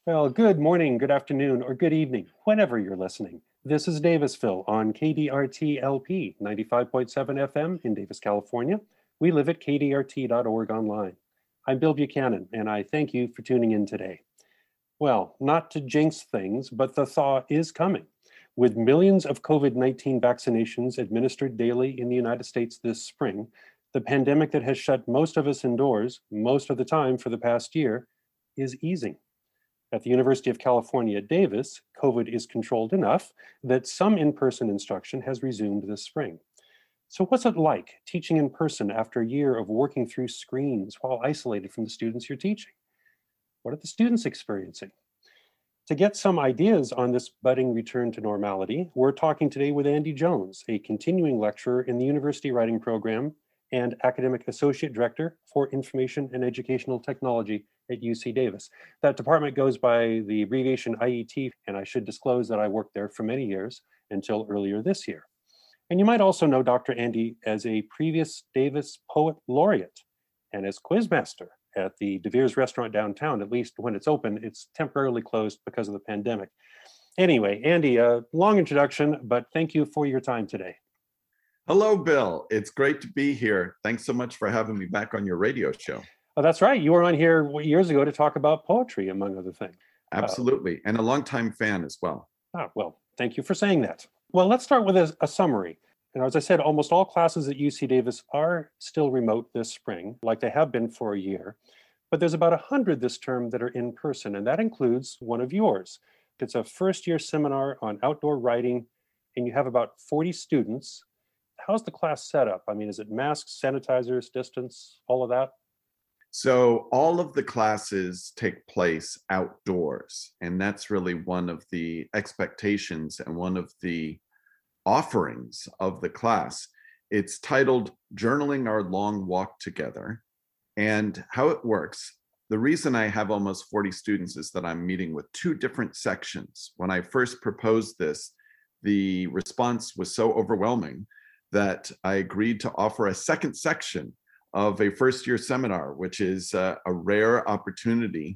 Well, good morning, good afternoon, or good evening, whenever you're listening. This is Davisville on KDRT LP 95.7 FM in Davis, California. We live at kdrt.org online. I'm Bill Buchanan, and I thank you for tuning in today. Well, not to jinx things, but the thaw is coming. With millions of COVID 19 vaccinations administered daily in the United States this spring, the pandemic that has shut most of us indoors most of the time for the past year is easing. At the University of California, Davis, COVID is controlled enough that some in-person instruction has resumed this spring. So what's it like teaching in person after a year of working through screens while isolated from the students you're teaching? What are the students experiencing? To get some ideas on this budding return to normality, we're talking today with Andy Jones, a continuing lecturer in the University Writing Program and Academic Associate Director for Information and Educational Technology at UC Davis. That department goes by the abbreviation IET, and I should disclose that I worked there for many years until earlier this year. And you might also know Dr. Andy as a previous Davis Poet Laureate and as quizmaster at the De Vere's restaurant downtown. At least when it's open, it's temporarily closed because of the pandemic. Anyway, Andy, a long introduction, but thank you for your time today. Hello, Bill. It's great to be here. Thanks so much for having me back on your radio show. Oh, that's right. You were on here years ago to talk about poetry, among other things. Absolutely. And a longtime fan as well. Well, thank you for saying that. Well, let's start with a summary. And as I said, almost all classes at UC Davis are still remote this spring, like they have been for a year. But there's about 100 this term that are in person, and that includes one of yours. It's a first-year seminar on outdoor writing, and you have about 40 students. How's the class set up? I mean, is it masks, sanitizers, distance, all of that? So all of the classes take place outdoors, and that's really one of the expectations and one of the offerings of the class. It's titled Journaling Our Long Walk Together. And how it works, the reason I have almost 40 students is that I'm meeting with two different sections. When I first proposed this, the response was so overwhelming that I agreed to offer a second section of a first-year seminar, which is a rare opportunity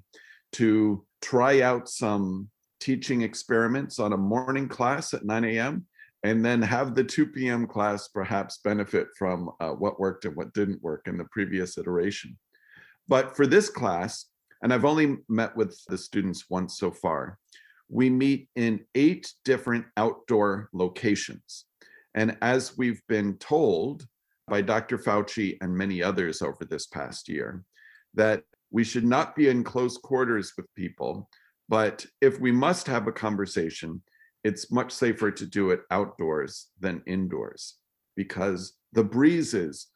to try out some teaching experiments on a morning class at 9 a.m. and then have the 2 p.m. class perhaps benefit from what worked and what didn't work in the previous iteration. But for this class, and I've only met with the students once so far, we meet in 8 different outdoor locations. And as we've been told by Dr. Fauci and many others over this past year, that we should not be in close quarters with people, but if we must have a conversation, it's much safer to do it outdoors than indoors because the breezes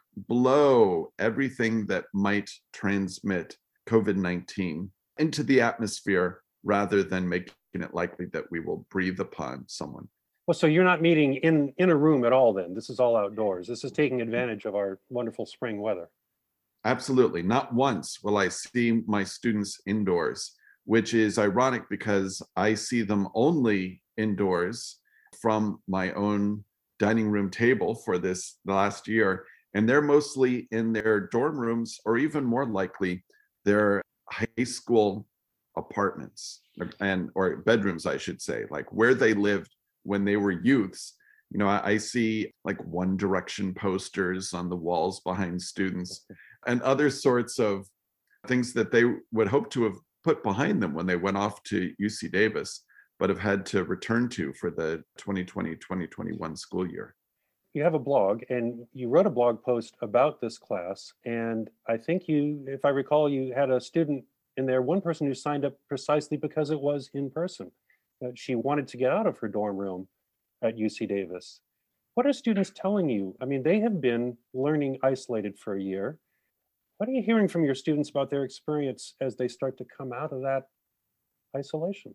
blow everything that might transmit COVID-19 into the atmosphere rather than making it likely that we will breathe upon someone. Well, so you're not meeting in a room at all then? This is all outdoors. This is taking advantage of our wonderful spring weather. Absolutely. Not once will I see my students indoors, which is ironic because I see them only indoors from my own dining room table for this last year. And they're mostly in their dorm rooms, or even more likely, their high school apartments or bedrooms, I should say, like where they lived when they were youths. You know, I see like One Direction posters on the walls behind students and other sorts of things that they would hope to have put behind them when they went off to UC Davis, but have had to return to for the 2020-2021 school year. You have a blog, and you wrote a blog post about this class, and I think you, if I recall, you had a student in there, one person who signed up precisely because it was in person. She wanted to get out of her dorm room at UC Davis. What are students telling you? I mean, they have been learning isolated for a year. What are you hearing from your students about their experience as they start to come out of that isolation?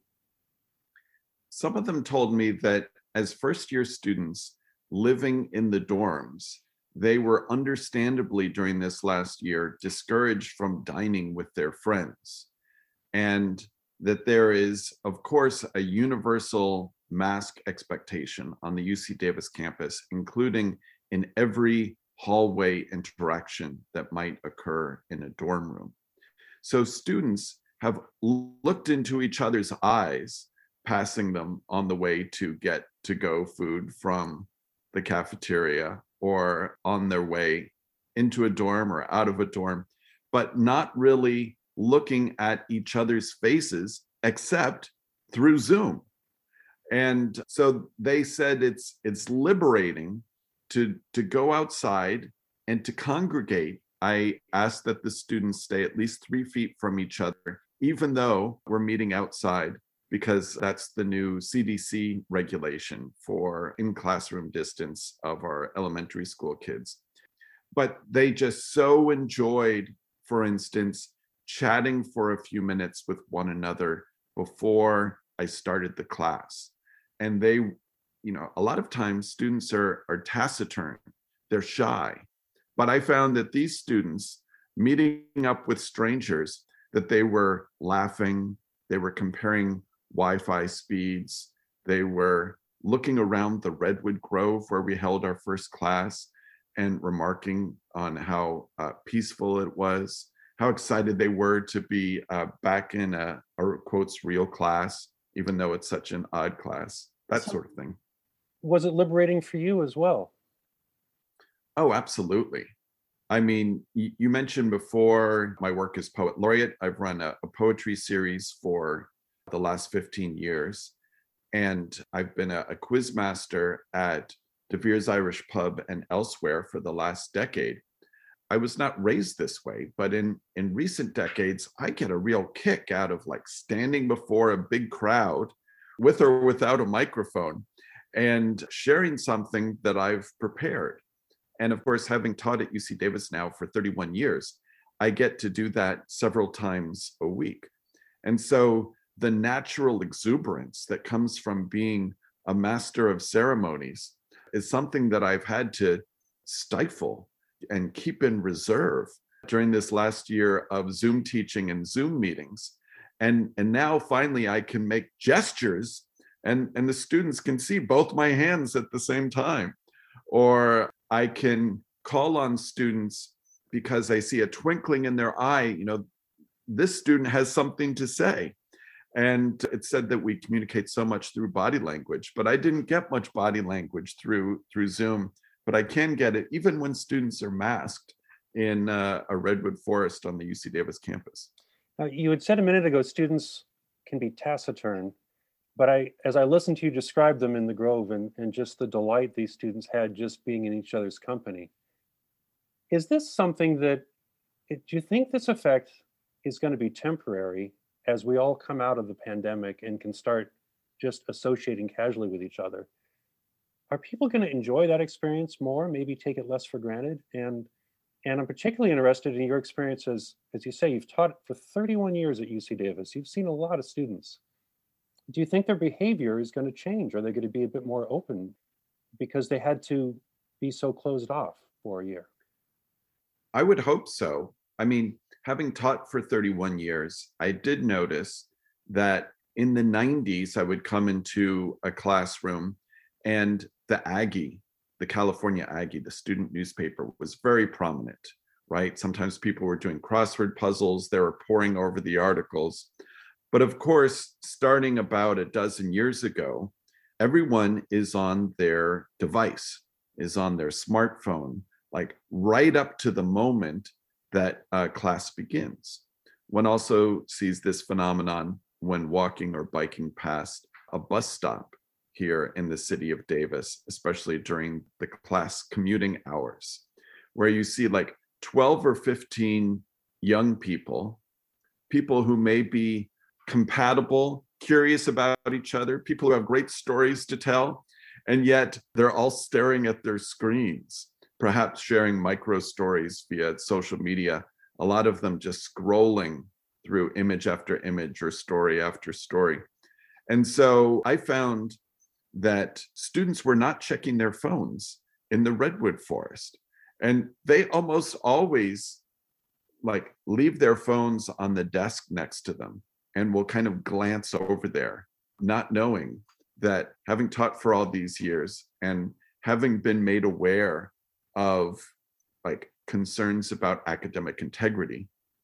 Some of them told me that as first-year students living in the dorms, they were understandably during this last year discouraged from dining with their friends. And that there is, of course, a universal mask expectation on the UC Davis campus, including in every hallway interaction that might occur in a dorm room. So students have looked into each other's eyes, passing them on the way to get to go food from the cafeteria or on their way into a dorm or out of a dorm, but not really looking at each other's faces except through Zoom. And so they said it's liberating to go outside and to congregate. I asked that the students stay at least 3 feet from each other, even though we're meeting outside, because that's the new CDC regulation for in-classroom distance of our elementary school kids. But they just so enjoyed, for instance, chatting for a few minutes with one another before I started the class. And they, a lot of times students are taciturn, they're shy. But I found that these students, meeting up with strangers, that they were laughing, they were comparing Wi-Fi speeds, they were looking around the Redwood Grove where we held our first class and remarking on how peaceful it was, how excited they were to be back in a quotes real class, even though it's such an odd class, that sort of thing. Was it liberating for you as well? Oh, absolutely. I mean, you mentioned before my work as poet laureate. I've run a poetry series for the last 15 years, and I've been a quiz master at De Vere's Irish Pub and elsewhere for the last decade. I was not raised this way, but in recent decades, I get a real kick out of like standing before a big crowd with or without a microphone and sharing something that I've prepared. And of course, having taught at UC Davis now for 31 years, I get to do that several times a week. And so the natural exuberance that comes from being a master of ceremonies is something that I've had to stifle and keep in reserve during this last year of Zoom teaching and Zoom meetings. And now finally I can make gestures and the students can see both my hands at the same time. Or I can call on students because I see a twinkling in their eye, this student has something to say. And it said that we communicate so much through body language, but I didn't get much body language through Zoom, but I can get it even when students are masked in a redwood forest on the UC Davis campus. Now, you had said a minute ago, students can be taciturn, but as I listened to you describe them in the Grove and just the delight these students had just being in each other's company, is this something that, do you think this effect is going to be temporary as we all come out of the pandemic and can start just associating casually with each other? Are people going to enjoy that experience more, maybe take it less for granted? And I'm particularly interested in your experience as you say, you've taught for 31 years at UC Davis. You've seen a lot of students. Do you think their behavior is going to change? Are they going to be a bit more open because they had to be so closed off for a year? I would hope so. I mean, having taught for 31 years, I did notice that in the 90s, I would come into a classroom and the Aggie, the California Aggie, the student newspaper, was very prominent, right? Sometimes people were doing crossword puzzles, they were poring over the articles. But of course, starting about a dozen years ago, everyone is on their device, is on their smartphone, like right up to the moment that class begins. One also sees this phenomenon when walking or biking past a bus stop here in the city of Davis, especially during the class commuting hours, where you see like 12 or 15 young people who may be compatible, curious about each other, people who have great stories to tell, and yet they're all staring at their screens, perhaps sharing micro stories via social media, a lot of them just scrolling through image after image or story after story. And so I found that students were not checking their phones in the redwood forest. And they almost always like leave their phones on the desk next to them and will kind of glance over there, not knowing that having taught for all these years and having been made aware of like concerns about academic integrity,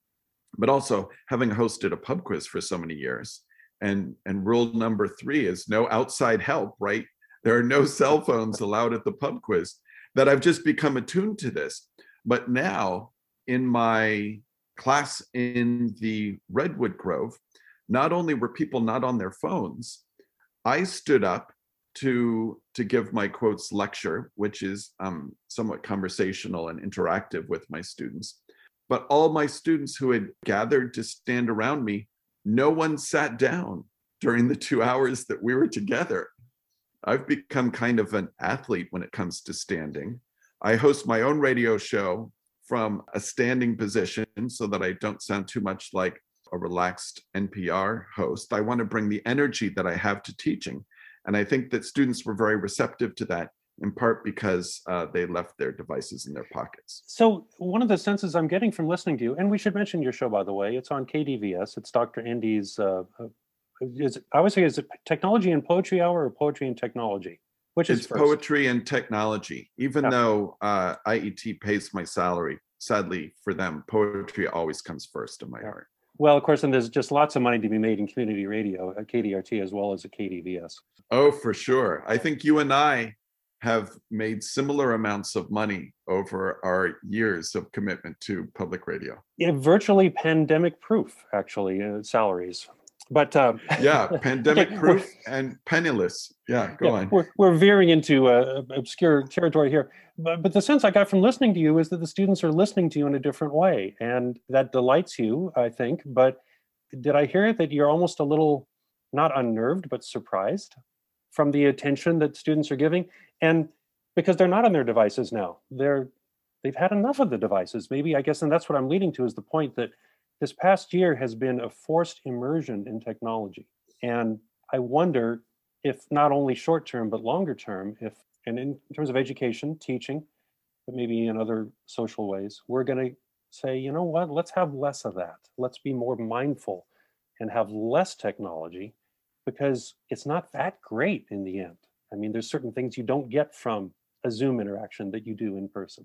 but also having hosted a pub quiz for so many years. And rule number 3 is no outside help, right? There are no cell phones allowed at the pub quiz, that I've just become attuned to this. But now in my class in the Redwood Grove, not only were people not on their phones, I stood up to give my quotes lecture, which is somewhat conversational and interactive with my students. But all my students who had gathered to stand around me, no one sat down during the 2 hours that we were together. I've become kind of an athlete when it comes to standing. I host my own radio show from a standing position so that I don't sound too much like a relaxed NPR host. I want to bring the energy that I have to teaching. And I think that students were very receptive to that, in part because they left their devices in their pockets. So one of the senses I'm getting from listening to you, and we should mention your show, by the way, it's on KDVS. It's Dr. Andy's, I always say, is it Technology and Poetry Hour or Poetry and Technology? Which is It's first? Poetry and Technology. Even though IET pays my salary, sadly for them, poetry always comes first in my heart. Well, of course, and there's just lots of money to be made in community radio at KDRT as well as at KDVS. Oh, for sure. I think you and I have made similar amounts of money over our years of commitment to public radio. Yeah, virtually pandemic proof, actually, salaries. But yeah, pandemic okay, proof and penniless. Yeah, go on. We're veering into obscure territory here. But the sense I got from listening to you is that the students are listening to you in a different way. And that delights you, I think. But did I hear that you're almost a little, not unnerved, but surprised from the attention that students are giving? And because they're not on their devices now, they've had enough of the devices. Maybe, I guess, and that's what I'm leading to, is the point that this past year has been a forced immersion in technology. And I wonder if not only short term, but longer term, and in terms of education, teaching, but maybe in other social ways, we're going to say, you know what, let's have less of that. Let's be more mindful and have less technology, because it's not that great in the end. I mean, there's certain things you don't get from a Zoom interaction that you do in person.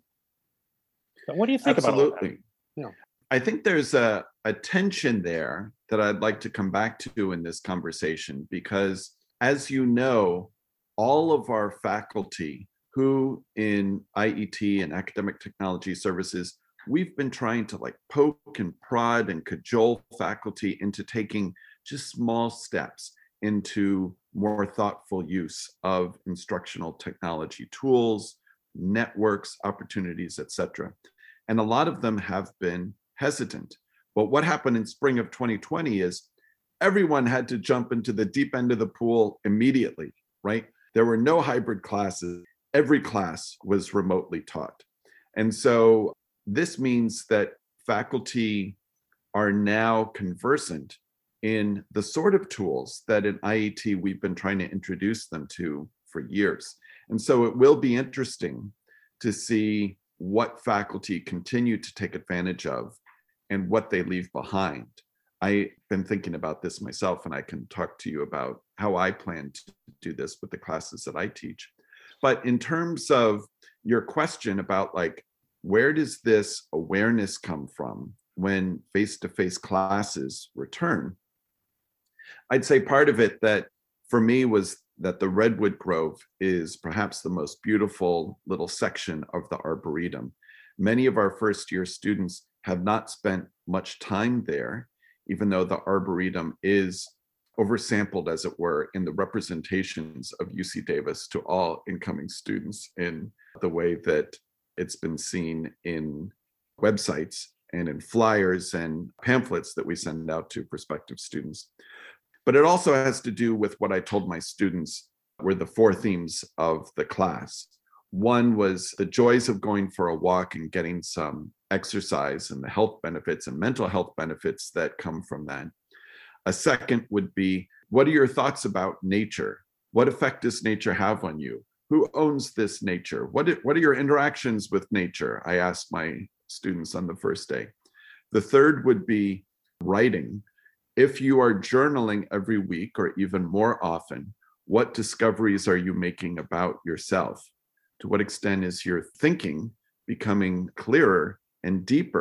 But what do you think about all that? Yeah. I think there's a tension there that I'd like to come back to in this conversation, because as you know, all of our faculty who in IET and academic technology services, we've been trying to like poke and prod and cajole faculty into taking just small steps into more thoughtful use of instructional technology tools, networks, opportunities, etc. And a lot of them have been hesitant. But what happened in spring of 2020 is everyone had to jump into the deep end of the pool immediately, right? There were no hybrid classes. Every class was remotely taught. And so this means that faculty are now conversant in the sort of tools that in IET we've been trying to introduce them to for years. And so it will be interesting to see what faculty continue to take advantage of and what they leave behind. I've been thinking about this myself, and I can talk to you about how I plan to do this with the classes that I teach. But in terms of your question about like, where does this awareness come from when face-to-face classes return? I'd say part of it that for me was that the Redwood Grove is perhaps the most beautiful little section of the Arboretum. Many of our first year students have not spent much time there, even though the Arboretum is oversampled, as it were, in the representations of UC Davis to all incoming students in the way that it's been seen in websites and in flyers and pamphlets that we send out to prospective students. But it also has to do with what I told my students were the 4 themes of the class. One was the joys of going for a walk and getting some exercise and the health benefits and mental health benefits that come from that. A second would be, what are your thoughts about nature? What effect does nature have on you? Who owns this nature? What are your interactions with nature? I asked my students on the first day. The third would be writing. If you are journaling every week or even more often, what discoveries are you making about yourself? To what extent is your thinking becoming clearer and deeper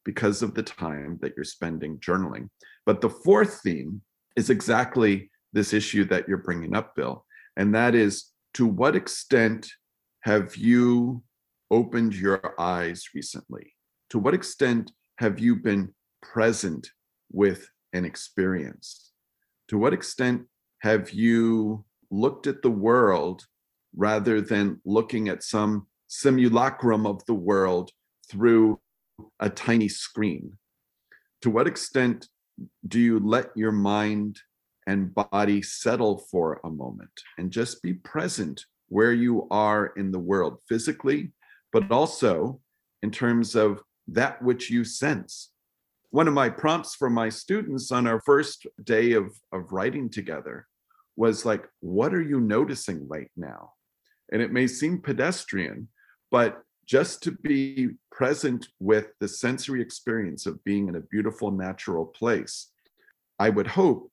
because of the time that you're spending journaling. But the fourth theme is exactly this issue that you're bringing up, Bill. And that is, to what extent have you opened your eyes recently? To what extent have you been present with an experience? To what extent have you looked at the world rather than looking at some simulacrum of the world through a tiny screen? To what extent do you let your mind and body settle for a moment and just be present where you are in the world physically, but also in terms of that which you sense? One of my prompts for my students on our first day of writing together was like, what are you noticing right now? And it may seem pedestrian, but just to be present with the sensory experience of being in a beautiful natural place, I would hope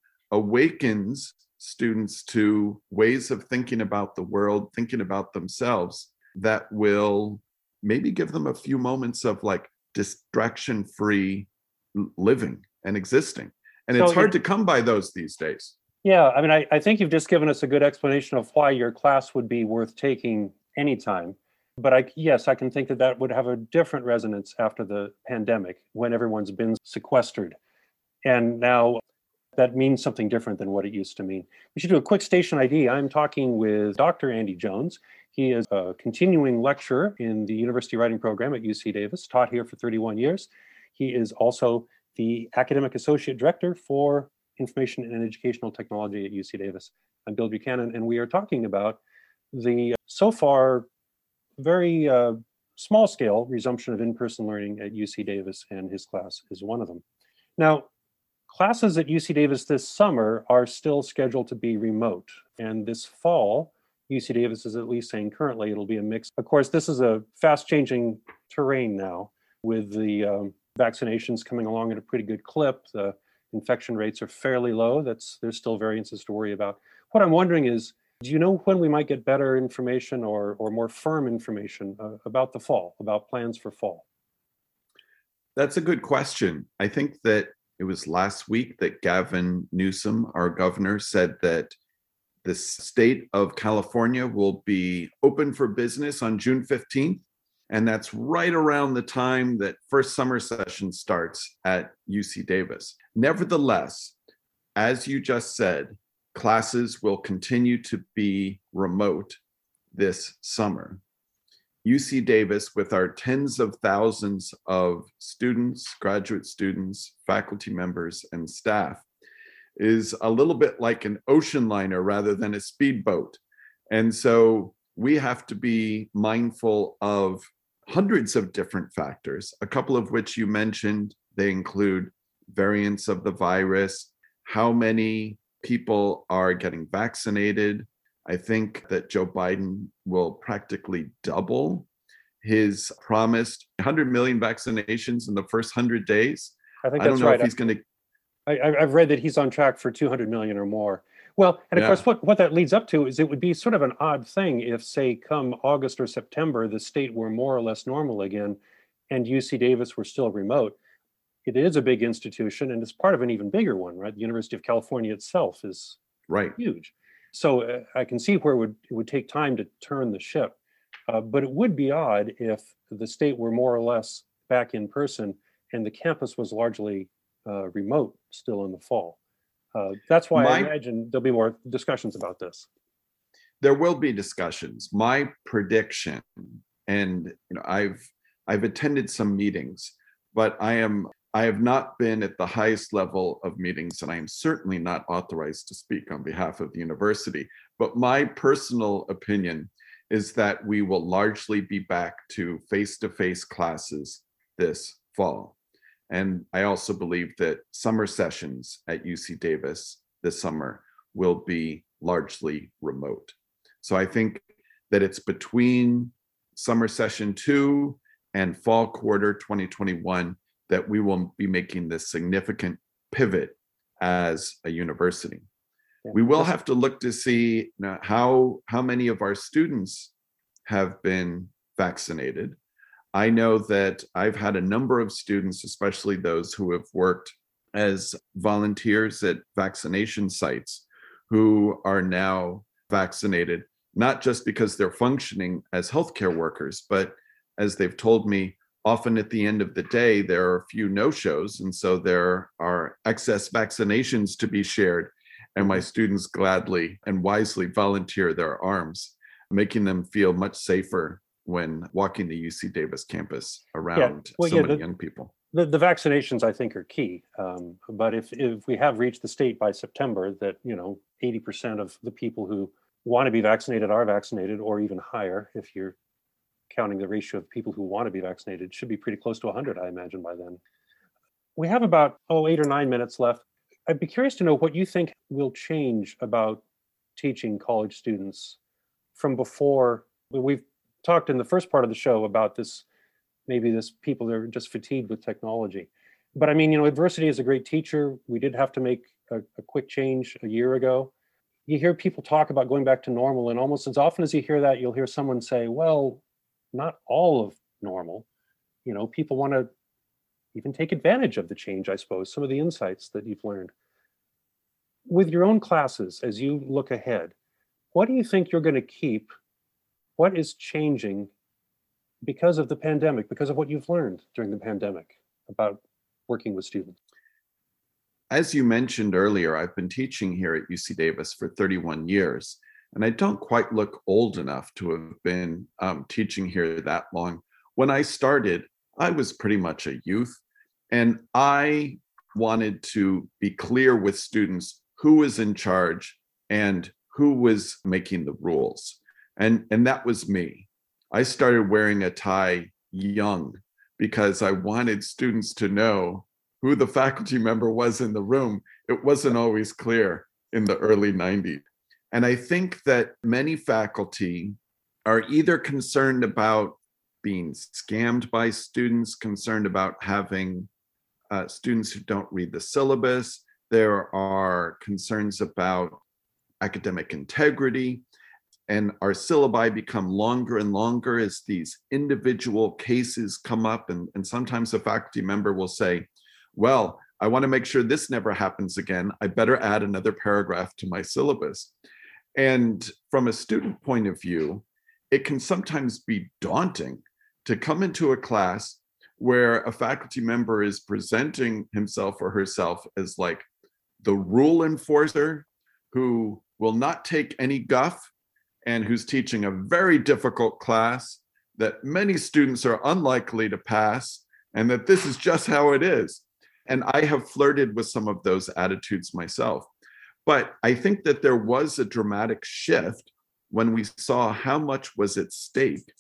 awakens students to ways of thinking about the world, thinking about themselves, that will maybe give them a few moments of like distraction-free living and existing. And it's hard to come by those these days. Yeah, I mean, I think you've just given us a good explanation of why your class would be worth taking anytime. But yes, I can think that that would have a different resonance after the pandemic, when everyone's been sequestered. And now that means something different than what it used to mean. We should do a quick station ID. I'm talking with Dr. Andy Jones. He is a continuing lecturer in the University Writing Program at UC Davis, taught here for 31 years. He is also the Academic Associate Director for Information and Educational Technology at UC Davis. I'm Bill Buchanan, and we are talking about the so far very small-scale resumption of in-person learning at UC Davis, and his class is one of them. Now, classes at UC Davis this summer are still scheduled to be remote, and this fall, UC Davis is at least saying currently it'll be a mix. Of course, this is a fast-changing terrain now, with the vaccinations coming along at a pretty good clip. The infection rates are fairly low. There's still variances to worry about. What I'm wondering is, do you know when we might get better information or more firm information about the fall, about plans for fall? That's a good question. I think that it was last week that Gavin Newsom, our governor, said that the state of California will be open for business on June 15th. And that's right around the time that first summer session starts at UC Davis. Nevertheless, as you just said, classes will continue to be remote this summer. UC Davis, with our tens of thousands of students, graduate students, faculty members, and staff, is a little bit like an ocean liner rather than a speedboat. And so we have to be mindful of hundreds of different factors, a couple of which you mentioned. They include variants of the virus, how many people are getting vaccinated. I think that Joe Biden will practically double his promised 100 million vaccinations in the first 100 days. I think I don't that's know right. if he's going to. I've read that he's on track for 200 million or more. Well, and of course, what that leads up to is it would be sort of an odd thing if, say, come August or September, the state were more or less normal again, and UC Davis were still remote. It is a big institution, and it's part of an even bigger one, right? The University of California itself is huge. So I can see where it would take time to turn the ship. But it would be odd if the state were more or less back in person and the campus was largely remote still in the fall. That's why I imagine there'll be more discussions about this. There will be discussions. My prediction, and I've attended some meetings, but I have not been at the highest level of meetings, and I am certainly not authorized to speak on behalf of the university. But my personal opinion is that we will largely be back to face-to-face classes this fall. And I also believe that summer sessions at UC Davis this summer will be largely remote. So I think that it's between summer session 2 and fall quarter 2021 that we will be making this significant pivot as a university. Yeah. We will have to look to see how many of our students have been vaccinated. I know that I've had a number of students, especially those who have worked as volunteers at vaccination sites, who are now vaccinated, not just because they're functioning as healthcare workers, but as they've told me, often at the end of the day, there are a few no-shows. And so there are excess vaccinations to be shared. And my students gladly and wisely volunteer their arms, making them feel much safer when walking the UC Davis campus around many young people. The vaccinations, I think, are key. But if we have reached the state by September that, 80% of the people who want to be vaccinated are vaccinated, or even higher, if you're counting the ratio of people who want to be vaccinated, it should be pretty close to 100, I imagine, by then. We have about, 8 or 9 minutes left. I'd be curious to know what you think will change about teaching college students from before. We've talked in the first part of the show about this, maybe this people that are just fatigued with technology. But I mean, adversity is a great teacher. We did have to make a quick change a year ago. You hear people talk about going back to normal, and almost as often as you hear that, you'll hear someone say, well, not all of normal. People want to even take advantage of the change, I suppose, some of the insights that you've learned. With your own classes, as you look ahead, what do you think you're going to keep? What is changing because of the pandemic, because of what you've learned during the pandemic about working with students? As you mentioned earlier, I've been teaching here at UC Davis for 31 years, and I don't quite look old enough to have been teaching here that long. When I started, I was pretty much a youth, and I wanted to be clear with students who was in charge and who was making the rules. And that was me. I started wearing a tie young because I wanted students to know who the faculty member was in the room. It wasn't always clear in the early 90s. And I think that many faculty are either concerned about being scammed by students, concerned about having students who don't read the syllabus. There are concerns about academic integrity. And our syllabi become longer and longer as these individual cases come up. And sometimes a faculty member will say, well, I want to make sure this never happens again. I better add another paragraph to my syllabus. And from a student point of view, it can sometimes be daunting to come into a class where a faculty member is presenting himself or herself as like the rule enforcer who will not take any guff and who's teaching a very difficult class that many students are unlikely to pass, and that this is just how it is. And I have flirted with some of those attitudes myself. But I think that there was a dramatic shift when we saw how much was at stake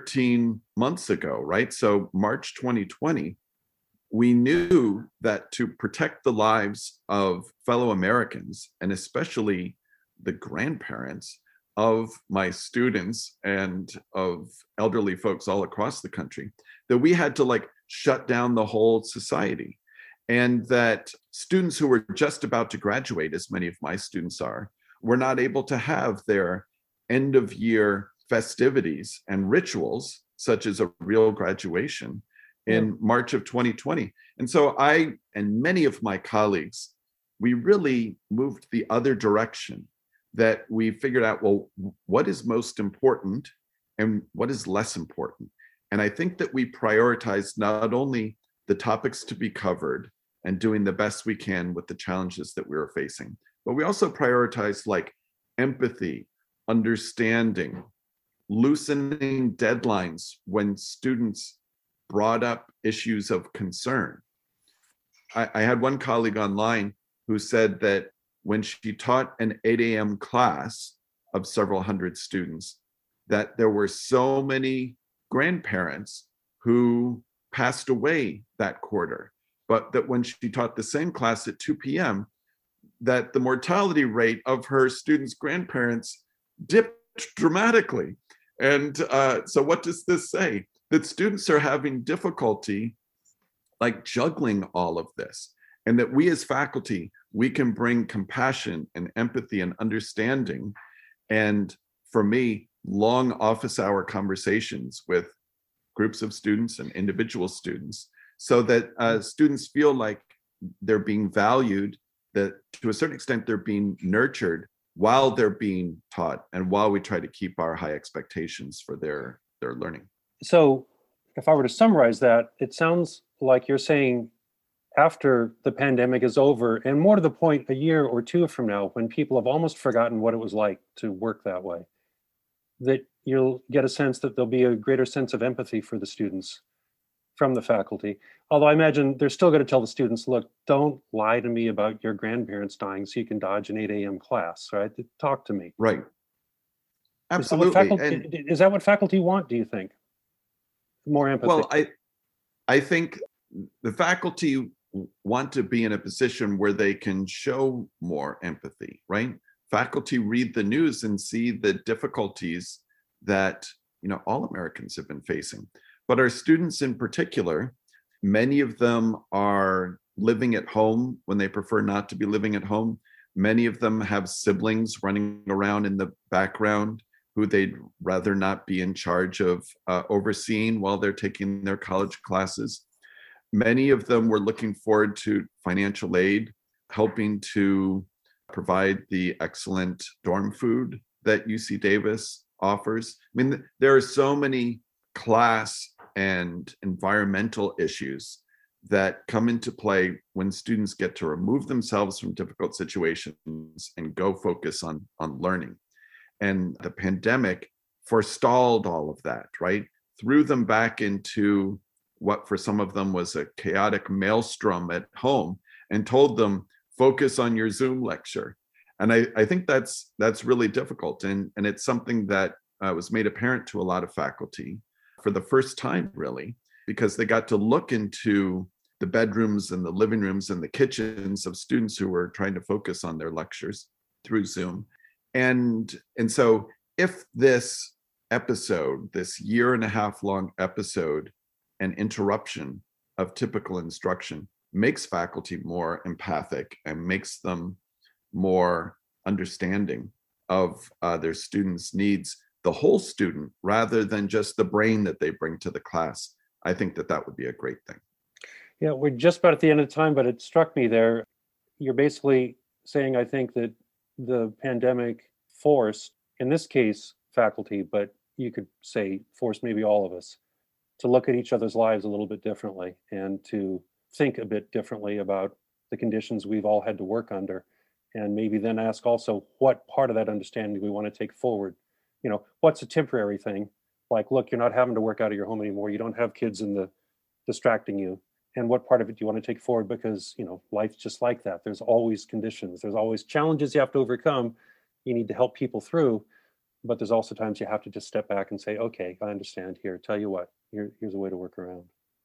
13 months ago, right? So March 2020, we knew that to protect the lives of fellow Americans, and especially the grandparents of my students and of elderly folks all across the country, that we had to shut down the whole society. And that students who were just about to graduate, as many of my students are, were not able to have their end of year festivities and rituals, such as a real graduation, in March of 2020. And so I and many of my colleagues, we really moved the other direction, that we figured out, well, what is most important and what is less important? And I think that we prioritized not only the topics to be covered and doing the best we can with the challenges that we were facing, but we also prioritized empathy, understanding, loosening deadlines when students brought up issues of concern. I had one colleague online who said that when she taught an 8 a.m. class of several hundred students, that there were so many grandparents who passed away that quarter, but that when she taught the same class at 2 p.m., that the mortality rate of her students' grandparents dipped dramatically. And so what does this say? That students are having difficulty juggling all of this, and that we as faculty, we can bring compassion and empathy and understanding. And for me, long office hour conversations with groups of students and individual students, so that students feel like they're being valued, that to a certain extent they're being nurtured while they're being taught, and while we try to keep our high expectations for their learning. So if I were to summarize that, it sounds like you're saying after the pandemic is over, and more to the point, a year or two from now, when people have almost forgotten what it was like to work that way, that you'll get a sense that there'll be a greater sense of empathy for the students from the faculty. Although I imagine they're still going to tell the students, look, don't lie to me about your grandparents dying so you can dodge an 8 a.m. class, right? Talk to me. Right. Is that what Absolutely. faculty, is that what faculty want, do you think? More empathy? Well, I think the faculty want to be in a position where they can show more empathy, right? Faculty read the news and see the difficulties that, all Americans have been facing. But our students in particular, many of them are living at home when they prefer not to be living at home. Many of them have siblings running around in the background who they'd rather not be in charge of overseeing while they're taking their college classes. Many of them were looking forward to financial aid, helping to provide the excellent dorm food that UC Davis offers. I mean, there are so many class and environmental issues that come into play when students get to remove themselves from difficult situations and go focus on learning. And the pandemic forestalled all of that, right? Threw them back into what for some of them was a chaotic maelstrom at home, and told them, focus on your Zoom lecture. And I think that's really difficult. And it's something that was made apparent to a lot of faculty for the first time, really, because they got to look into the bedrooms and the living rooms and the kitchens of students who were trying to focus on their lectures through Zoom. And so if this episode, this 1.5 year long episode, an interruption of typical instruction, makes faculty more empathic and makes them more understanding of their students' needs, the whole student, rather than just the brain that they bring to the class, I think that would be a great thing. Yeah, we're just about at the end of time, but it struck me there. You're basically saying, I think, that the pandemic forced, in this case, faculty, but you could say forced maybe all of us to look at each other's lives a little bit differently and to think a bit differently about the conditions we've all had to work under. And maybe then ask also what part of that understanding we want to take forward. What's a temporary thing? Like, look, you're not having to work out of your home anymore. You don't have kids distracting you. And what part of it do you want to take forward? Because, life's just like that. There's always conditions. There's always challenges you have to overcome. You need to help people through. But there's also times you have to just step back and say, okay, I understand here. Tell you what, here's a way to work around.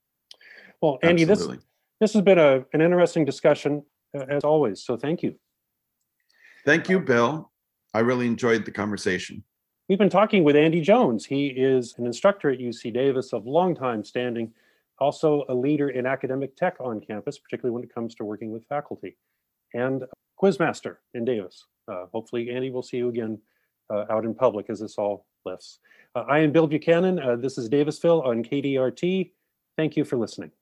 Well, Andy, this has been an interesting discussion as always. So thank you. Thank you, Bill. I really enjoyed the conversation. We've been talking with Andy Jones. He is an instructor at UC Davis of long time standing, also a leader in academic tech on campus, particularly when it comes to working with faculty, and quizmaster in Davis. Hopefully, Andy, we'll see you again out in public as this all lifts. I am Bill Buchanan. This is Davisville on KDRT. Thank you for listening.